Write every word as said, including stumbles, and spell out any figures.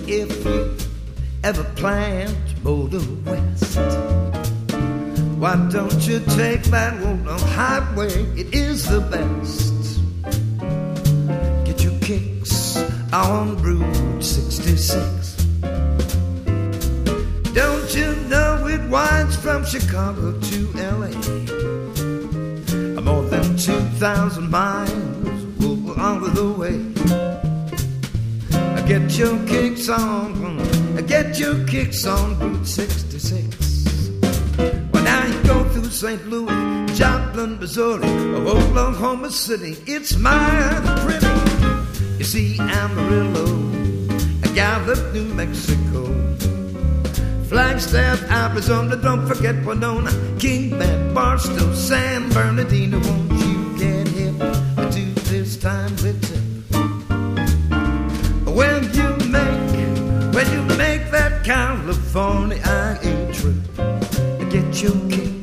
if you ever plan to motor west, why don't you take that old highway? It is the best. Get your kicks on Route sixty-six. Don't you know it winds from Chicago to L A? More than two thousand miles all the way. Get your kicks on, get your kicks on Route sixty-six. Well, now you go through Saint Louis, Joplin, Missouri, or Oklahoma City. It's mighty pretty. You see Amarillo, Gallup, New Mexico, Flagstaff, Arizona, don't forget Winona, Kingman, Barstow, San Bernardino. Won't you get hip to this time with tip? When you make, when you make that California trip, get your kick